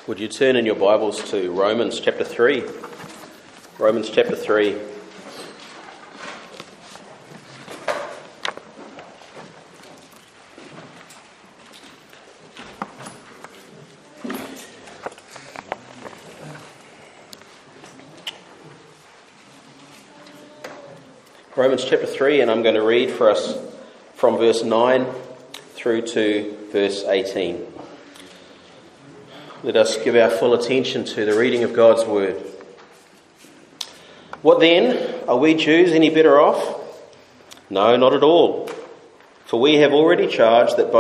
Would you turn in your Bibles to Romans chapter 3? Romans chapter 3. Romans chapter 3, and I'm going to read for us from verse 9 through to verse 18. Let us give our full attention to the reading of God's word. What then? Are we Jews any better off? No, not at all. For we have already charged that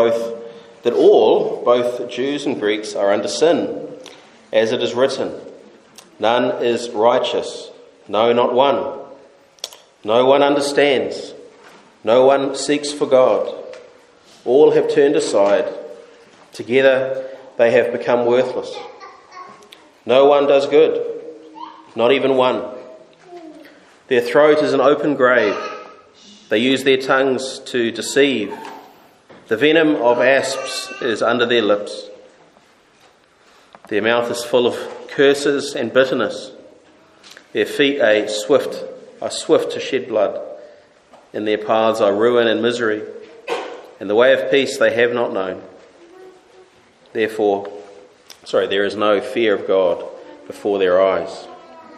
both Jews and Greeks are under sin, as it is written, none is righteous, no, not one. No one understands, no one seeks for God. All have turned aside, together they have become worthless. No one does good, not even one. Their throat is an open grave. They use their tongues to deceive. The venom of asps is under their lips. Their mouth is full of curses and bitterness. Their feet are swift to shed blood. In their paths are ruin and misery, and the way of peace they have not known. There is no fear of God before their eyes.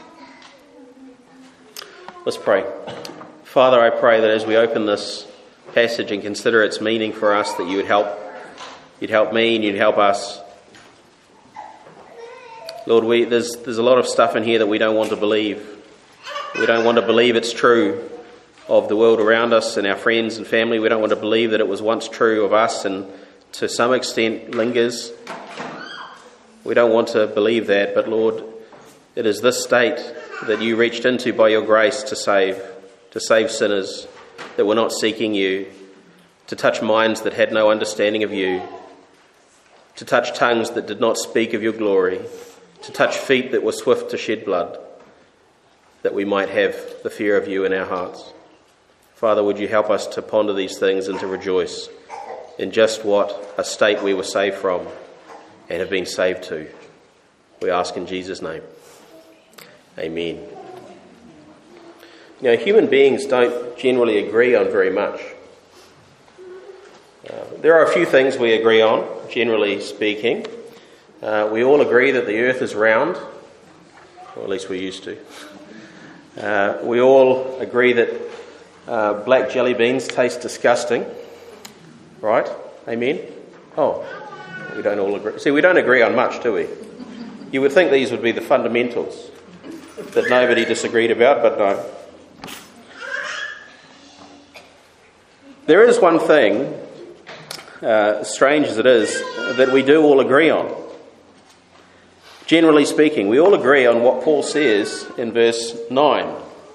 Let's pray. Father, I pray that as we open this passage and consider its meaning for us, that you would help. You'd help me and you'd help us. Lord, there's a lot of stuff in here that we don't want to believe. We don't want to believe it's true of the world around us and our friends and family. We don't want to believe that it was once true of us and to some extent lingers. We don't want to believe that, but Lord, it is this state that you reached into by your grace to save sinners that were not seeking you, to touch minds that had no understanding of you, to touch tongues that did not speak of your glory, to touch feet that were swift to shed blood, that we might have the fear of you in our hearts. Father, would you help us to ponder these things and to rejoice in just what a state we were saved from and have been saved to. We ask in Jesus' name. Amen. You know, human beings don't generally agree on very much. There are a few things we agree on, generally speaking. We all agree that the earth is round, or at least we used to. We all agree that black jelly beans taste disgusting. Right? Amen? Oh, we don't all agree. See, we don't agree on much, do we? You would think these would be the fundamentals that nobody disagreed about, but no. There is one thing, strange as it is, that we do all agree on. Generally speaking, we all agree on what Paul says in verse 9.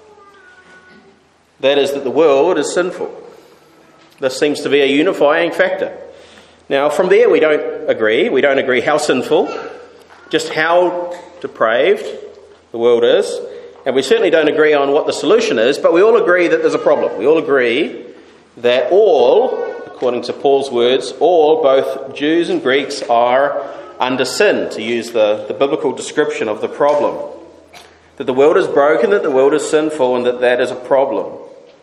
That is that the world is sinful. This seems to be a unifying factor. Now, from there we don't agree. We don't agree how sinful, just how depraved the world is. And we certainly don't agree on what the solution is, but we all agree that there's a problem. We all agree that all, according to Paul's words, both Jews and Greeks are under sin, to use the biblical description of the problem. That the world is broken, that the world is sinful, and that is a problem.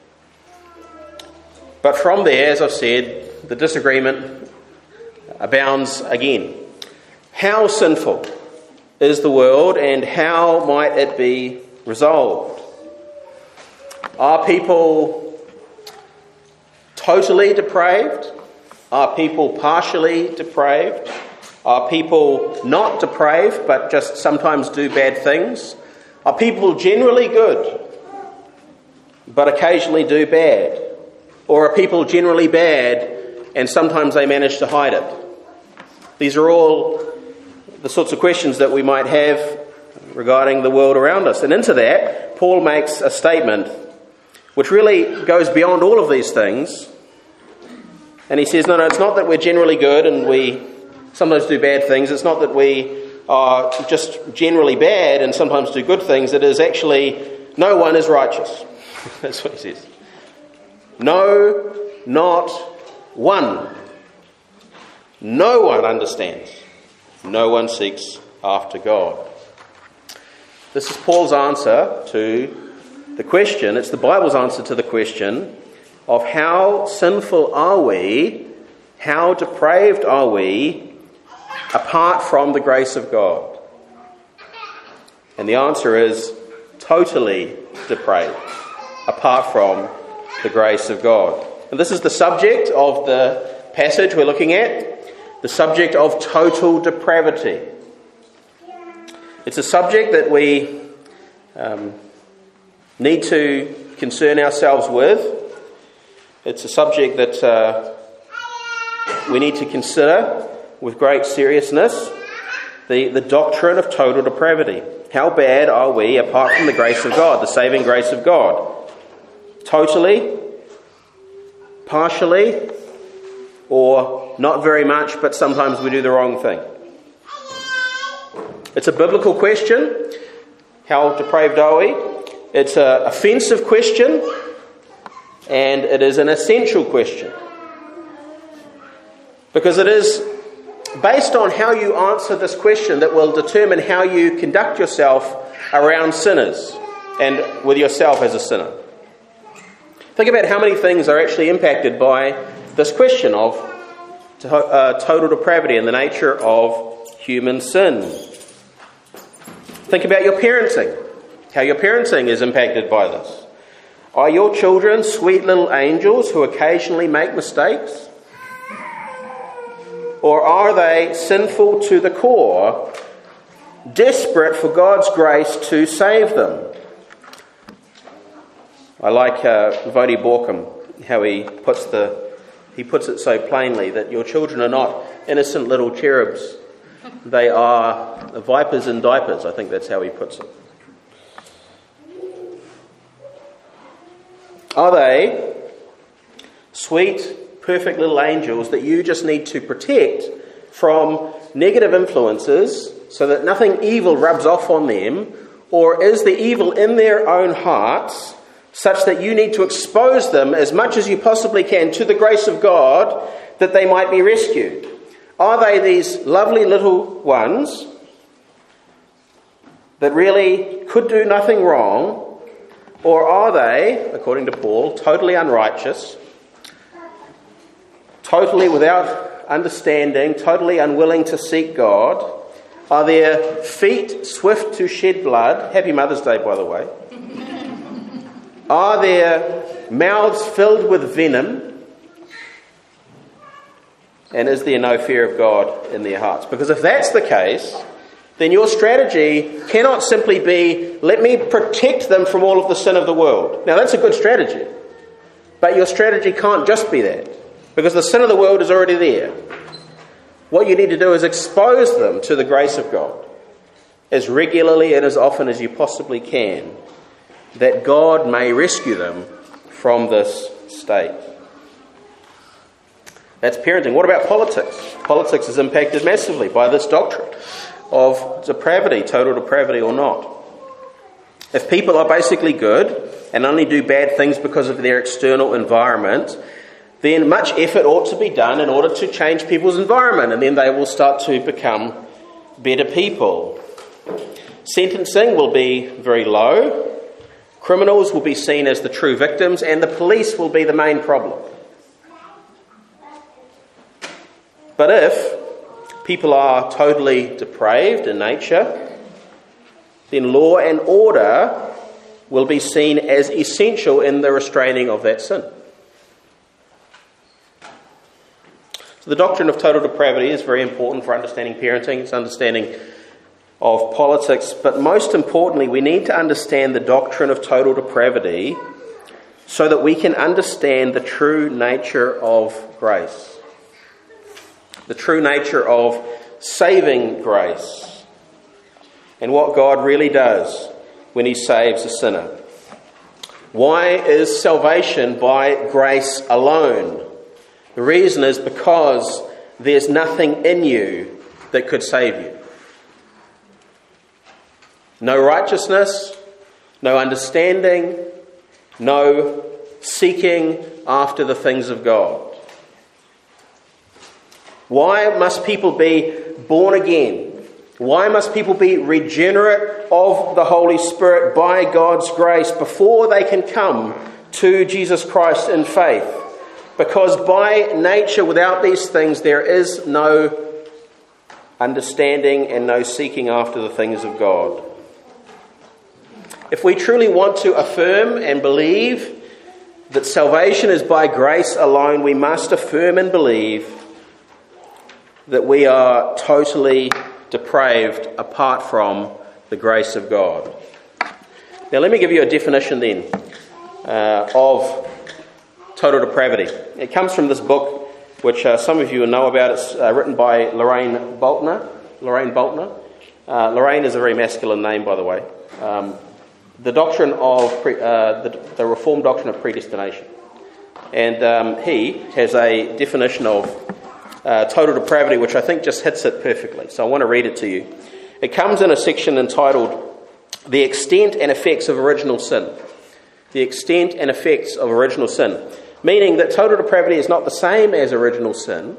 But from there, as I've said, the disagreement abounds again. How sinful is the world and how might it be resolved? Are people totally depraved? Are people partially depraved? Are people not depraved but just sometimes do bad things? Are people generally good but occasionally do bad? Or are people generally bad and sometimes they manage to hide it? These are all the sorts of questions that we might have regarding the world around us. And into that, Paul makes a statement which really goes beyond all of these things. And he says, no, it's not that we're generally good and we sometimes do bad things. It's not that we are just generally bad and sometimes do good things. It is actually no one is righteous. That's what he says. No, not one. No one understands. No one seeks after God. This is Paul's answer to the question, it's the Bible's answer to the question of how sinful are we, how depraved are we apart from the grace of God? And the answer is totally depraved apart from the grace of God. And this is the subject of the passage we're looking at, the subject of total depravity. It's a subject that we need to concern ourselves with. It's a subject that we need to consider with great seriousness, the doctrine of total depravity. How bad are we apart from the grace of God, the saving grace of God? Totally, partially, or not very much, but sometimes we do the wrong thing. It's a biblical question. How depraved are we? It's an offensive question, and it is an essential question. Because it is based on how you answer this question that will determine how you conduct yourself around sinners and with yourself as a sinner. Think about how many things are actually impacted by this question of total depravity and the nature of human sin. Think about your parenting, how your parenting is impacted by this. Are your children sweet little angels who occasionally make mistakes? Or are they sinful to the core, desperate for God's grace to save them? I like Vodi Borkum, how he puts it so plainly that your children are not innocent little cherubs. They are vipers in diapers. I think that's how he puts it. Are they sweet, perfect little angels that you just need to protect from negative influences so that nothing evil rubs off on them? Or is the evil in their own hearts such that you need to expose them as much as you possibly can to the grace of God that they might be rescued? Are they these lovely little ones that really could do nothing wrong? Or are they, according to Paul, totally unrighteous, totally without understanding, totally unwilling to seek God? Are their feet swift to shed blood? Happy Mother's Day, by the way. Are their mouths filled with venom? And is there no fear of God in their hearts? Because if that's the case, then your strategy cannot simply be, let me protect them from all of the sin of the world. Now, that's a good strategy. But your strategy can't just be that, because the sin of the world is already there. What you need to do is expose them to the grace of God as regularly and as often as you possibly can, that God may rescue them from this state. That's parenting. What about politics? Politics is impacted massively by this doctrine of depravity, total depravity or not. If people are basically good and only do bad things because of their external environment, then much effort ought to be done in order to change people's environment, and then they will start to become better people. Sentencing will be very low. Criminals will be seen as the true victims, and the police will be the main problem. But if people are totally depraved in nature, then law and order will be seen as essential in the restraining of that sin. So the doctrine of total depravity is very important for understanding parenting, it's understanding of politics, but most importantly, we need to understand the doctrine of total depravity so that we can understand the true nature of grace. The true nature of saving grace and what God really does when He saves a sinner. Why is salvation by grace alone? The reason is because there's nothing in you that could save you. No righteousness, no understanding, no seeking after the things of God. Why must people be born again? Why must people be regenerate of the Holy Spirit by God's grace before they can come to Jesus Christ in faith? Because by nature, without these things, there is no understanding and no seeking after the things of God. If we truly want to affirm and believe that salvation is by grace alone, we must affirm and believe that we are totally depraved apart from the grace of God. Now let me give you a definition then of total depravity. It comes from this book which some of you will know about. It's written by Lorraine Boltner. Lorraine is a very masculine name, by the way. The doctrine of the Reformed doctrine of predestination. And he has a definition of total depravity which I think just hits it perfectly. So I want to read it to you. It comes in a section entitled The Extent and Effects of Original Sin. The extent and effects of original sin. Meaning that total depravity is not the same as original sin,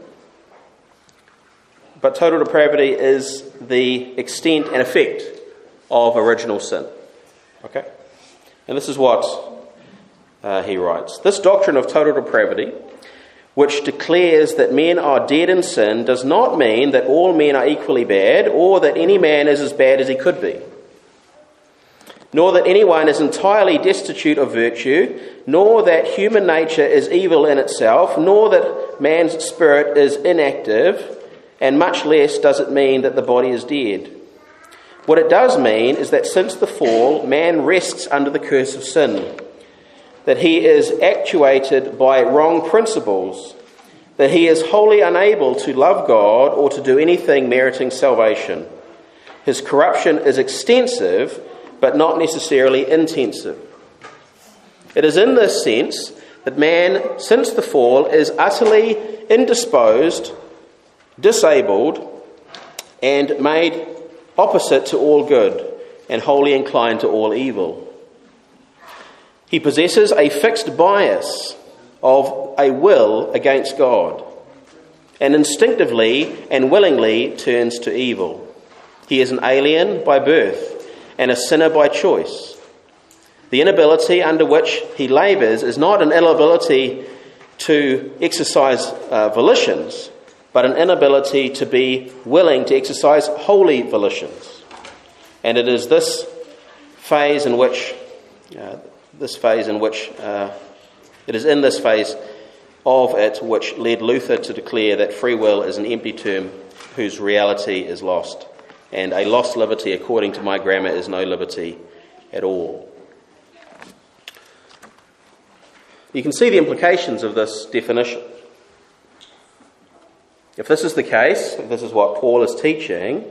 but total depravity is the extent and effect of original sin. Okay? And this is what he writes. This doctrine of total depravity, which declares that men are dead in sin, does not mean that all men are equally bad, or that any man is as bad as he could be, nor that anyone is entirely destitute of virtue, nor that human nature is evil in itself, nor that man's spirit is inactive, and much less does it mean that the body is dead. What it does mean is that since the fall, man rests under the curse of sin, that he is actuated by wrong principles, that he is wholly unable to love God or to do anything meriting salvation. His corruption is extensive, but not necessarily intensive. It is in this sense that man, since the fall, is utterly indisposed, disabled, and made opposite to all good, and wholly inclined to all evil. He possesses a fixed bias of a will against God, and instinctively and willingly turns to evil. He is an alien by birth, and a sinner by choice. The inability under which he labours is not an inability to exercise volitions, but an inability to be willing to exercise holy volitions. And it is this phase in which of it which led Luther to declare that free will is an empty term whose reality is lost. And a lost liberty, according to my grammar, is no liberty at all. You can see the implications of this definition. If this is the case, if this is what Paul is teaching,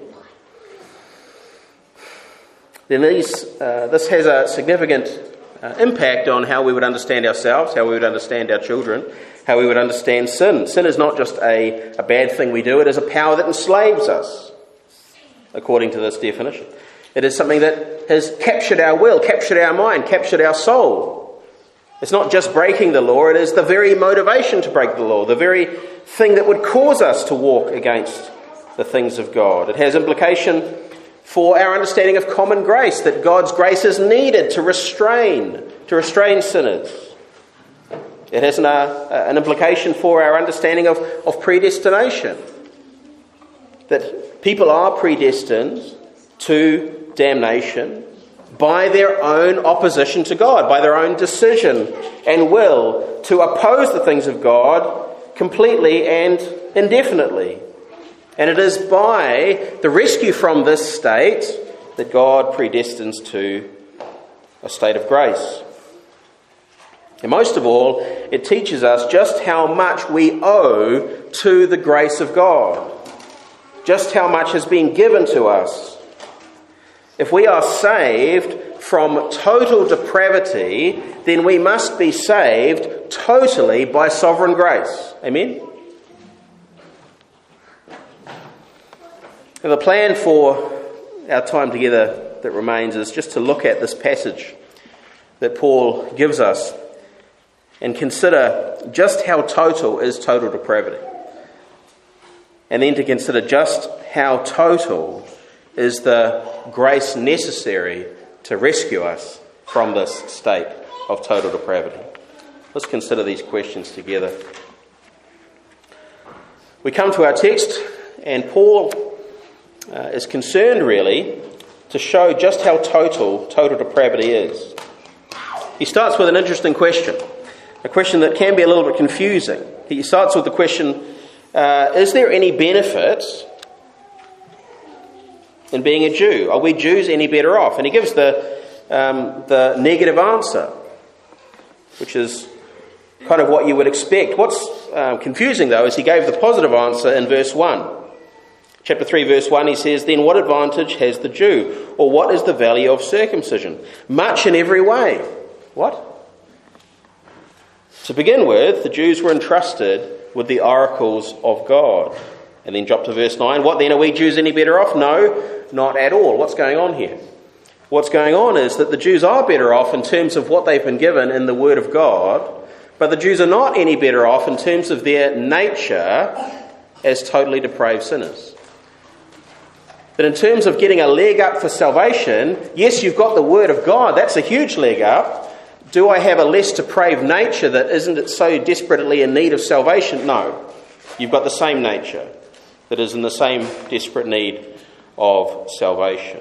then this has a significant impact on how we would understand ourselves, how we would understand our children, how we would understand sin. Sin is not just a bad thing we do, it is a power that enslaves us, according to this definition. It is something that has captured our will, captured our mind, captured our soul. It's not just breaking the law, it is the very motivation to break the law, the very thing that would cause us to walk against the things of God. It has implication for our understanding of common grace, that God's grace is needed to restrain sinners. It has an implication for our understanding of predestination, that people are predestined to damnation by their own opposition to God, by their own decision and will to oppose the things of God completely and indefinitely. And it is by the rescue from this state that God predestines to a state of grace. And most of all, it teaches us just how much we owe to the grace of God, just how much has been given to us. If we are saved from total depravity, then we must be saved totally by sovereign grace. Amen? And the plan for our time together that remains is just to look at this passage that Paul gives us and consider just how total is total depravity. And then to consider just how total is the grace necessary to rescue us from this state of total depravity? Let's consider these questions together. We come to our text, and Paul is concerned really to show just how total depravity is. He starts with an interesting question, a question that can be a little bit confusing. He starts with the question, is there any benefit in being a Jew? Are we Jews any better off? And he gives the negative answer, which is kind of what you would expect. What's confusing, though, is he gave the positive answer in verse 1. Chapter 3, verse 1, he says, "Then what advantage has the Jew? Or what is the value of circumcision? Much in every way." What? To begin with, the Jews were entrusted with the oracles of God. And then drop to verse 9. What then, are we Jews any better off? No, not at all. What's going on here? What's going on is that the Jews are better off in terms of what they've been given in the Word of God, but the Jews are not any better off in terms of their nature as totally depraved sinners. That in terms of getting a leg up for salvation, yes, you've got the Word of God, that's a huge leg up. Do I have a less depraved nature that isn't so desperately in need of salvation? No. You've got the same nature that is in the same desperate need of salvation.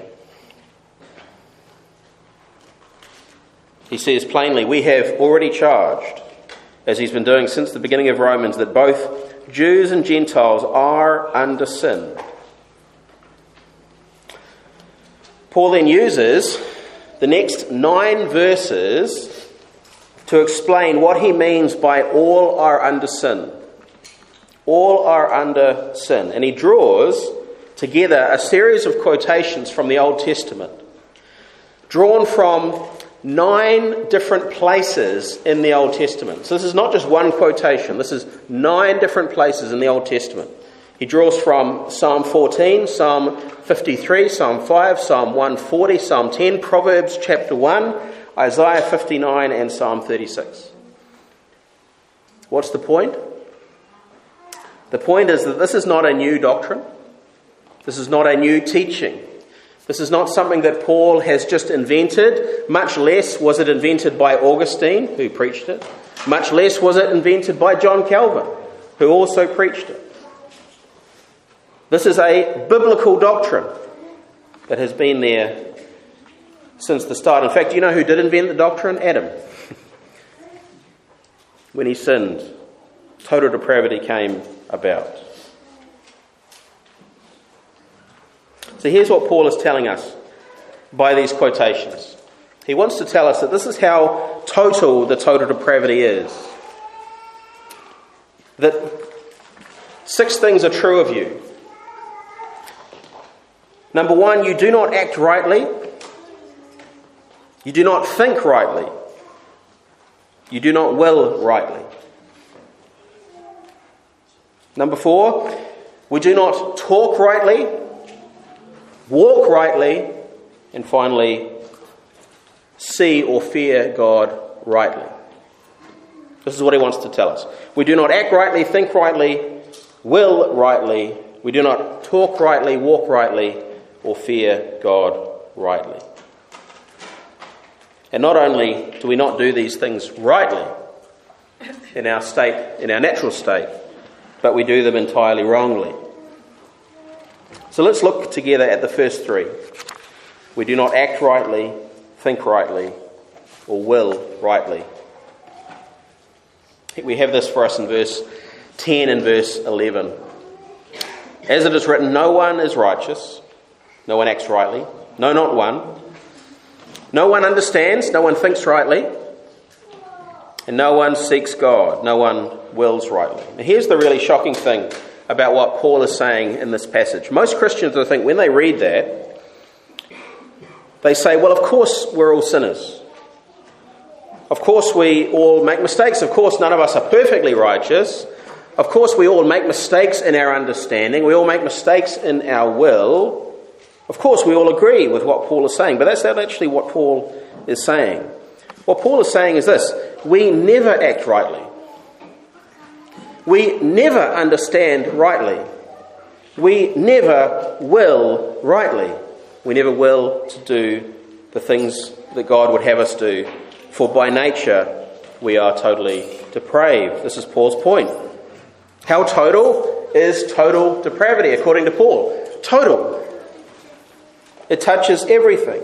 He says plainly, we have already charged, as he's been doing since the beginning of Romans, that both Jews and Gentiles are under sin. Paul then uses the next 9 verses to explain what he means by all are under sin. All are under sin. And he draws together a series of quotations from the Old Testament, drawn from 9 different places in the Old Testament. So this is not just one quotation. This is 9 different places in the Old Testament. He draws from Psalm 14, Psalm 53, Psalm 5, Psalm 140, Psalm 10, Proverbs chapter 1, Isaiah 59 and Psalm 36. What's the point? The point is that this is not a new doctrine. This is not a new teaching. This is not something that Paul has just invented. Much less was it invented by Augustine, who preached it. Much less was it invented by John Calvin, who also preached it. This is a biblical doctrine that has been there since the start. In fact, do you know who did invent the doctrine? Adam. When he sinned, total depravity came about. So here's what Paul is telling us by these quotations. He wants to tell us that this is how total the total depravity is. That 6 things are true of you. Number 1, you do not act rightly. You do not think rightly. You do not will rightly. Number 4, we do not talk rightly, walk rightly, and finally, see or fear God rightly. This is what he wants to tell us. We do not act rightly, think rightly, will rightly. We do not talk rightly, walk rightly, or fear God rightly. And not only do we not do these things rightly in our state, in our natural state, but we do them entirely wrongly. So let's look together at the first 3. We do not act rightly, think rightly, or will rightly. We have this for us in verse 10 and verse 11. As it is written, no one is righteous, no one acts rightly, no, not one. No one understands, no one thinks rightly, and no one seeks God, no one wills rightly. Now here's the really shocking thing about what Paul is saying in this passage. Most Christians, I think, when they read that, they say, well, of course we're all sinners. Of course we all make mistakes. Of course none of us are perfectly righteous. Of course we all make mistakes in our understanding. We all make mistakes in our will. Of course, we all agree with what Paul is saying, but that's not actually what Paul is saying. What Paul is saying is this: we never act rightly. We never understand rightly. We never will rightly. We never will to do the things that God would have us do, for by nature we are totally depraved. This is Paul's point. How total is total depravity, according to Paul? Total. It touches everything.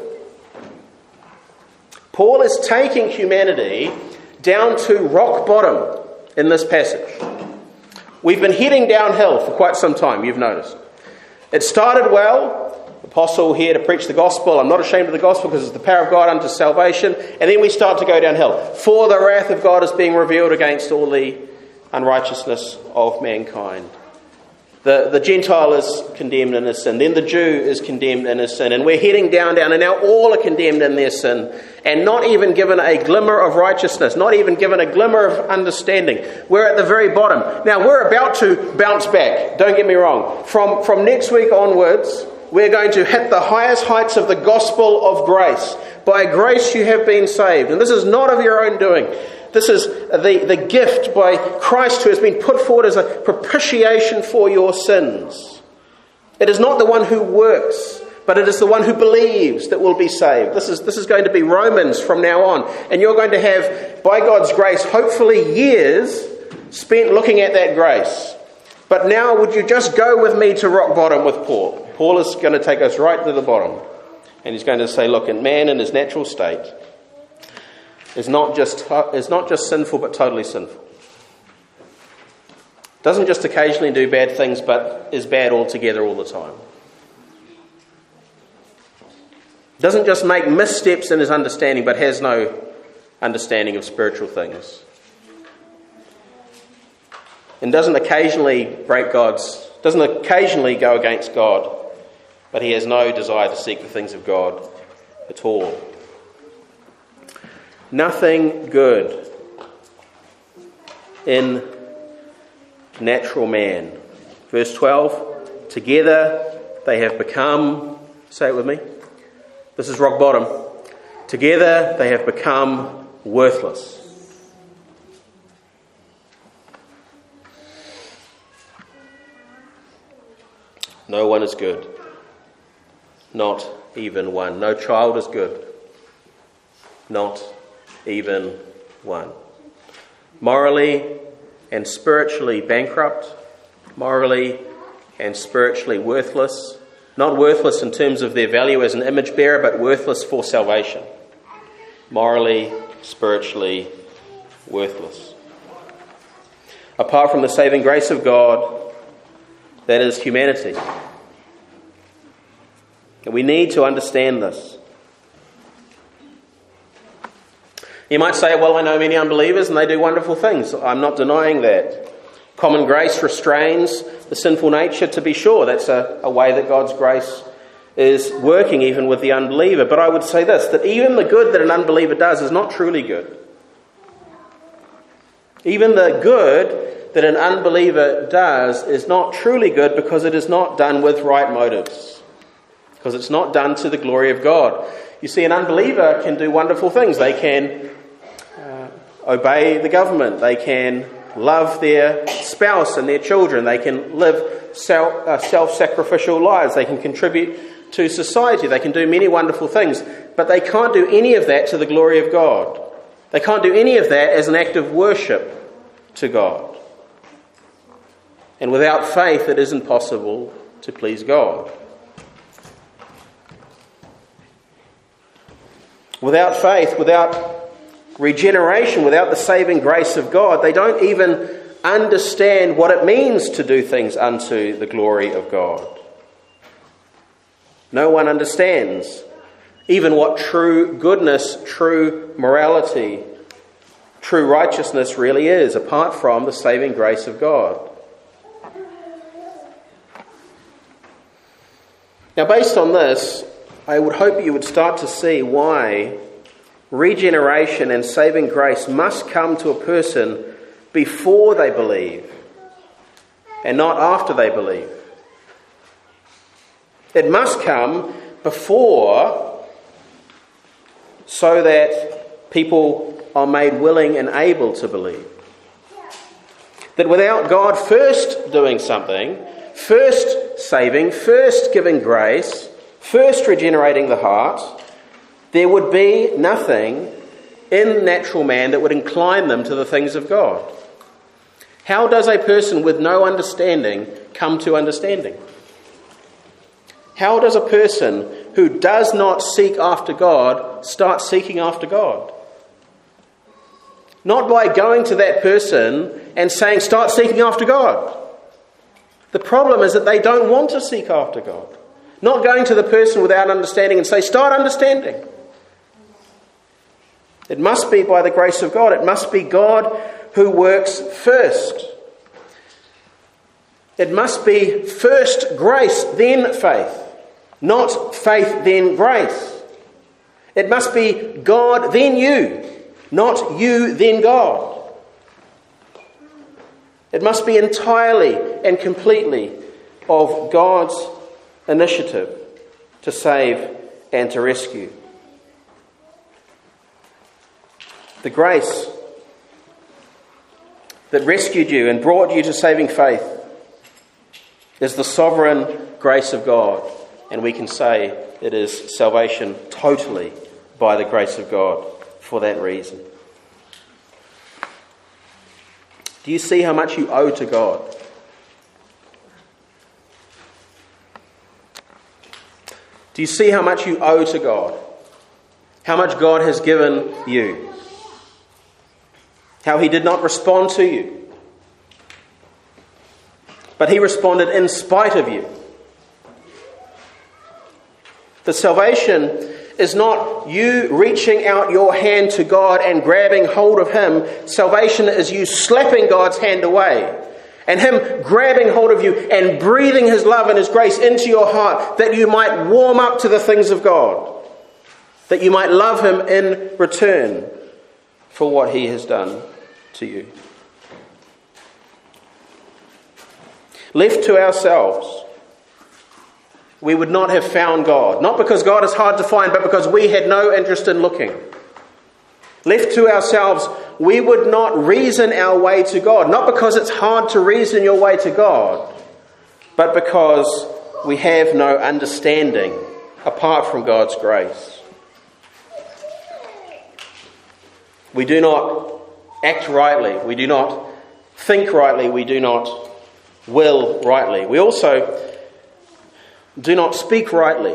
Paul is taking humanity down to rock bottom in this passage. We've been heading downhill for quite some time, you've noticed. It started well. Apostle here to preach the gospel. I'm not ashamed of the gospel because it's the power of God unto salvation. And then we start to go downhill. For the wrath of God is being revealed against all the unrighteousness of mankind. The Gentile is condemned in his sin. Then the Jew is condemned in his sin. And we're heading down. And now all are condemned in their sin. And not even given a glimmer of righteousness. Not even given a glimmer of understanding. We're at the very bottom. Now we're about to bounce back. Don't get me wrong. From next week onwards, we're going to hit the highest heights of the gospel of grace. By grace you have been saved. And this is not of your own doing. This is the gift by Christ who has been put forward as a propitiation for your sins. It is not the one who works, but it is the one who believes that will be saved. This is going to be Romans from now on. And you're going to have, by God's grace, hopefully years spent looking at that grace. But now would you just go with me to rock bottom with Paul? Paul is going to take us right to the bottom. And he's going to say, look, man in his natural state is not just sinful, but totally sinful. Doesn't just occasionally do bad things, but is bad altogether all the time. Doesn't just make missteps in his understanding, but has no understanding of spiritual things. And doesn't occasionally go against God, but he has no desire to seek the things of God at all. Nothing good in natural man. Verse 12, together they have become, say it with me, this is rock bottom. Together they have become worthless. No one is good. Not even one. No child is good. Not even one. Morally and spiritually bankrupt. Morally and spiritually worthless. Not worthless in terms of their value as an image bearer, but worthless for salvation. Morally, spiritually worthless. Apart from the saving grace of God, that is humanity. And we need to understand this. You might say, well, I know many unbelievers and they do wonderful things. I'm not denying that. Common grace restrains the sinful nature, to be sure. That's a way that God's grace is working even with the unbeliever. But I would say this, that even the good that an unbeliever does is not truly good. Even the good that an unbeliever does is not truly good because it is not done with right motives. Because it's not done to the glory of God. You see, an unbeliever can do wonderful things. They can obey the government. They can love their spouse and their children. They can live self-sacrificial lives. They can contribute to society. They can do many wonderful things. But they can't do any of that to the glory of God. They can't do any of that as an act of worship to God. And without faith, it isn't possible to please God. Without faith, without regeneration, without the saving grace of God, they don't even understand what it means to do things unto the glory of God. No one understands even what true goodness, true morality, true righteousness really is, apart from the saving grace of God. Now, based on this, I would hope you would start to see why regeneration and saving grace must come to a person before they believe and not after they believe. It must come before so that people are made willing and able to believe. That without God first doing something, first saving, first giving grace, first regenerating the heart, there would be nothing in natural man that would incline them to the things of God. How does a person with no understanding come to understanding? How does a person who does not seek after God start seeking after God? Not by going to that person and saying, start seeking after God. The problem is that they don't want to seek after God. Not going to the person without understanding and say, start understanding. It must be by the grace of God. It must be God who works first. It must be first grace, then faith. Not faith, then grace. It must be God, then you. Not you, then God. It must be entirely and completely of God's initiative to save and to rescue. The grace that rescued you and brought you to saving faith is the sovereign grace of God. And we can say it is salvation totally by the grace of God for that reason. Do you see how much you owe to God? Do you see how much you owe to God? How much God has given you? How he did not respond to you, but he responded in spite of you. The salvation is not you reaching out your hand to God and grabbing hold of him. Salvation is you slapping God's hand away and him grabbing hold of you and breathing his love and his grace into your heart that you might warm up to the things of God, that you might love him in return for what he has done to you. Left to ourselves, we would not have found God. Not because God is hard to find, but because we had no interest in looking. Left to ourselves, we would not reason our way to God. Not because it's hard to reason your way to God, but because we have no understanding apart from God's grace. We do not act rightly. We do not think rightly. We do not will rightly. We also do not speak rightly.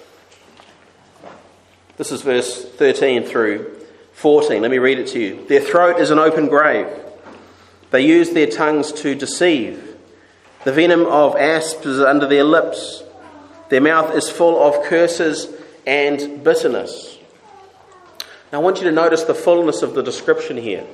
This is verse 13 through 14. Let me read it to you. Their throat is an open grave. They use their tongues to deceive. The venom of asps is under their lips. Their mouth is full of curses and bitterness. Now I want you to notice the fullness of the description here.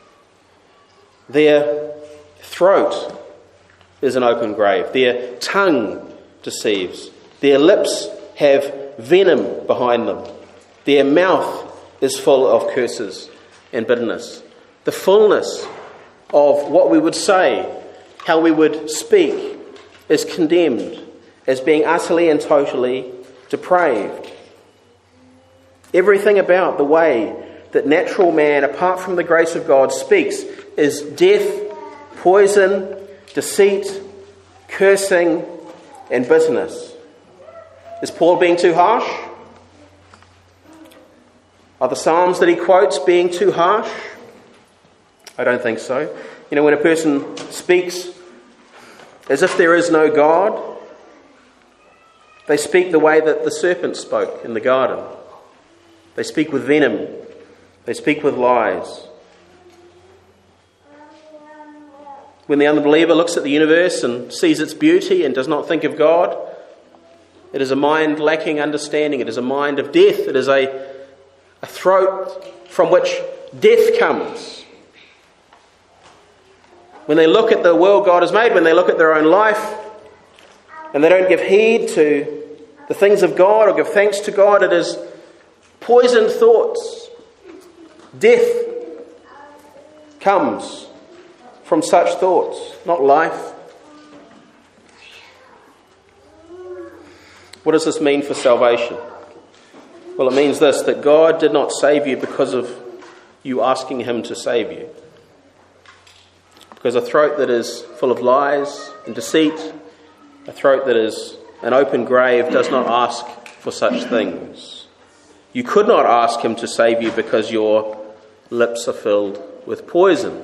Their throat is an open grave. Their tongue deceives. Their lips have venom behind them. Their mouth is full of curses and bitterness. The fullness of what we would say, how we would speak, is condemned as being utterly and totally depraved. Everything about the way that natural man, apart from the grace of God, speaks is death, poison, deceit, cursing, and bitterness. Is Paul being too harsh? Are the Psalms that he quotes being too harsh? I don't think so. You know, when a person speaks as if there is no God, they speak the way that the serpent spoke in the garden. They speak with venom. They speak with lies. When the unbeliever looks at the universe and sees its beauty and does not think of God, it is a mind lacking understanding. It is a mind of death. It is a throat from which death comes. When they look at the world God has made, when they look at their own life, and they don't give heed to the things of God or give thanks to God, it is poisoned thoughts. Death comes from such thoughts, not life. What does this mean for salvation? Well, it means this, that God did not save you because of you asking him to save you. Because a throat that is full of lies and deceit, a throat that is an open grave, does not ask for such things. You could not ask him to save you because your lips are filled with poison.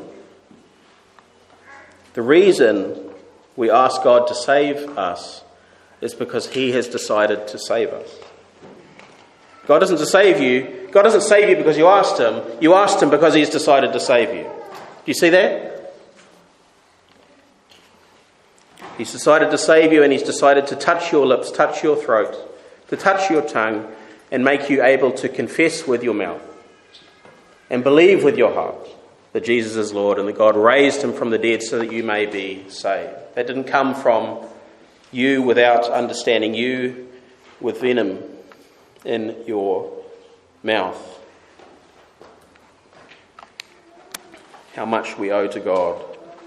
The reason we ask God to save us is because he has decided to save us. God doesn't save you because you asked him. You asked him because he's decided to save you. Do you see that? He's decided to save you, and he's decided to touch your lips, touch your throat, to touch your tongue, and make you able to confess with your mouth and believe with your heart that Jesus is Lord and that God raised him from the dead so that you may be saved. That didn't come from you without understanding, you with venom in your mouth. How much we owe to God.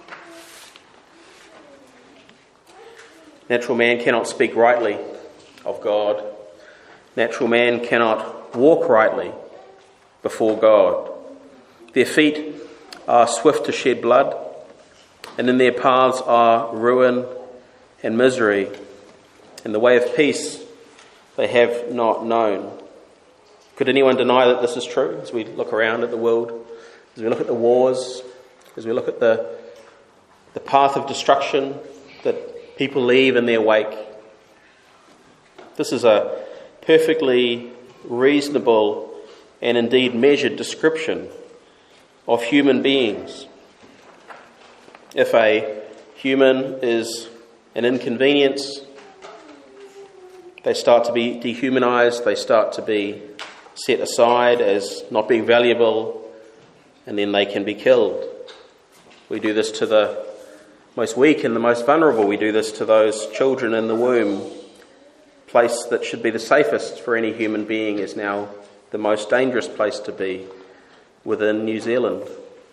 Natural man cannot speak rightly of God. Natural man cannot walk rightly before God. Their feet are swift to shed blood, and in their paths are ruin and misery. And the way of peace they have not known. Could anyone deny that this is true as we look around at the world, as we look at the wars, as we look at the path of destruction that people leave in their wake? This is a perfectly reasonable and indeed measured description of human beings. If a human is an inconvenience, they start to be dehumanized, they start to be set aside as not being valuable, and then they can be killed. We do this to the most weak and the most vulnerable. We do this to those children in the womb. Place that should be the safest for any human being is now the most dangerous place to be within New Zealand.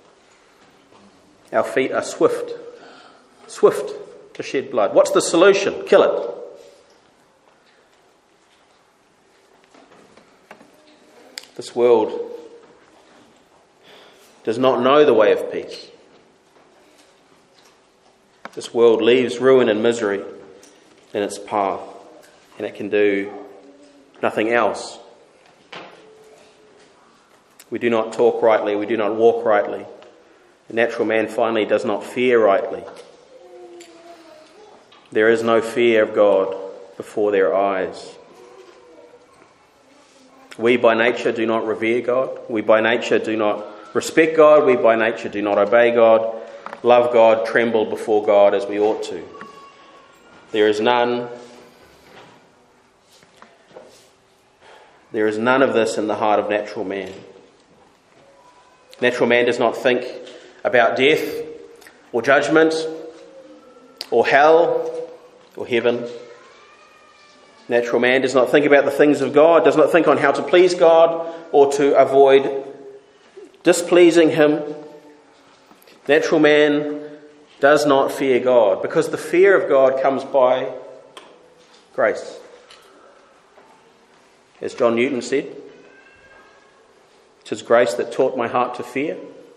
Our feet are swift to shed blood. What's the solution? Kill it. This world does not know the way of peace. This world leaves ruin and misery in its path, and it can do nothing else. We do not talk rightly, we do not walk rightly. The natural man finally does not fear rightly. There is no fear of God before their eyes. We by nature do not revere God. We by nature do not respect God. We by nature do not obey God, love God, tremble before God as we ought to. There is none of this in the heart of natural man. Natural man does not think about death or judgment or hell or heaven. Natural man does not think about the things of God, does not think on how to please God or to avoid displeasing him. Natural man does not fear God, because the fear of God comes by grace. As John Newton said, "'Tis grace that taught my heart to fear,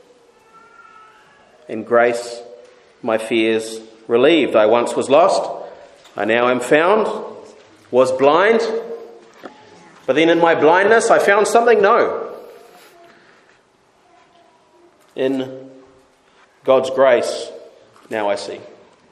and grace my fears relieved. I once was lost, I now am found, was blind, but then in my blindness I found something new. In God's grace, now I see."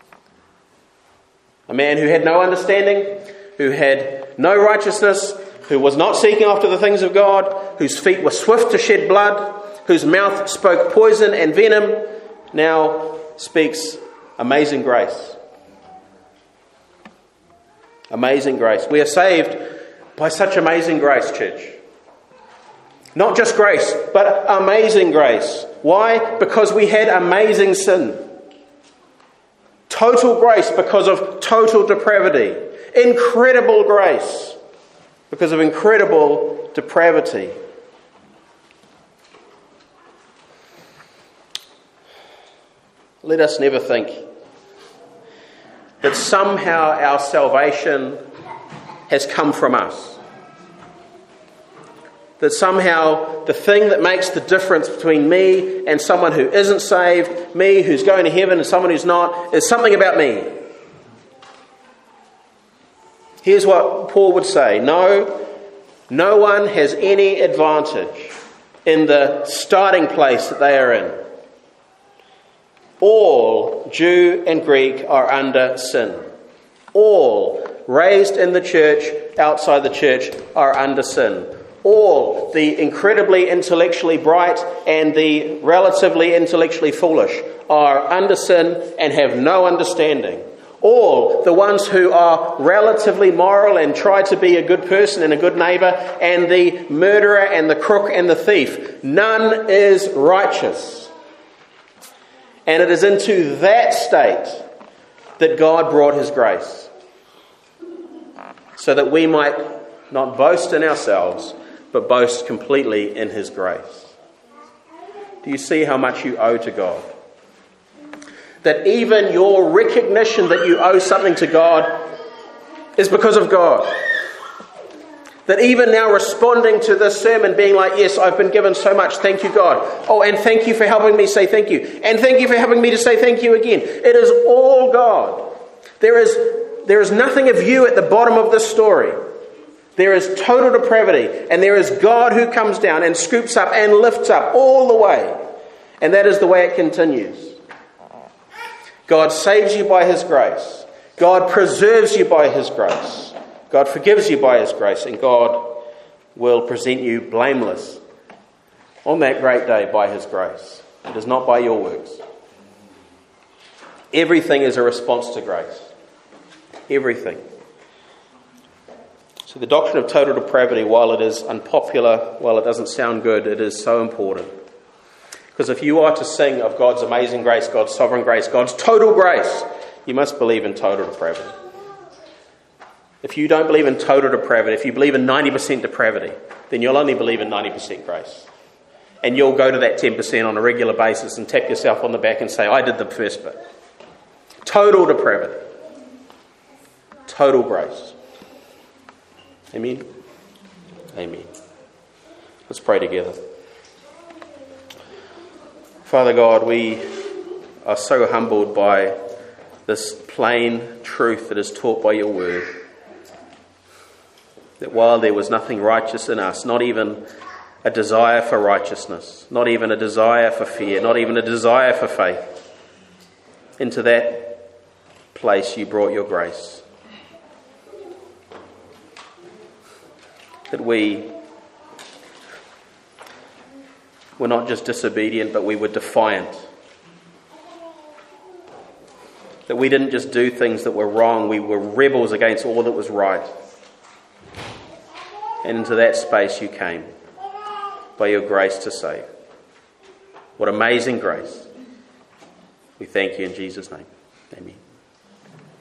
A man who had no understanding, who had no righteousness, who was not seeking after the things of God, whose feet were swift to shed blood, whose mouth spoke poison and venom, now speaks amazing grace. Amazing grace. We are saved by such amazing grace, church. Not just grace, but amazing grace. Why? Because we had amazing sin. Total grace because of total depravity. Incredible grace because of incredible depravity. Let us never think that somehow our salvation has come from us. That somehow the thing that makes the difference between me and someone who isn't saved, me who's going to heaven and someone who's not, is something about me. Here's what Paul would say. No one has any advantage in the starting place that they are in. All, Jew and Greek, are under sin. All, raised in the church, outside the church, are under sin. All, the incredibly intellectually bright and the relatively intellectually foolish, are under sin and have no understanding. All, the ones who are relatively moral and try to be a good person and a good neighbour, and the murderer and the crook and the thief, none is righteous. And it is into that state that God brought his grace, so that we might not boast in ourselves, but boast completely in his grace. Do you see how much you owe to God? That even your recognition that you owe something to God is because of God. That even now responding to this sermon being like, yes, I've been given so much, thank you God. Oh, and thank you for helping me say thank you. And thank you for helping me to say thank you again. It is all God. There is nothing of you at the bottom of this story. There is total depravity, and there is God who comes down and scoops up and lifts up all the way. And that is the way it continues. God saves you by his grace. God preserves you by his grace. God forgives you by his grace, and God will present you blameless on that great day by his grace. It is not by your works. Everything is a response to grace. Everything. So the doctrine of total depravity, while it is unpopular, while it doesn't sound good, it is so important. Because if you are to sing of God's amazing grace, God's sovereign grace, God's total grace, you must believe in total depravity. If you don't believe in total depravity, if you believe in 90% depravity, then you'll only believe in 90% grace. And you'll go to that 10% on a regular basis and tap yourself on the back and say, I did the first bit. Total depravity. Total grace. Amen? Amen. Let's pray together. Father God, we are so humbled by this plain truth that is taught by your word. That while there was nothing righteous in us, not even a desire for righteousness, not even a desire for fear, not even a desire for faith, into that place you brought your grace. That we were not just disobedient, but we were defiant. That we didn't just do things that were wrong, we were rebels against all that was right. And into that space you came by your grace to save. What amazing grace. We thank you in Jesus' name.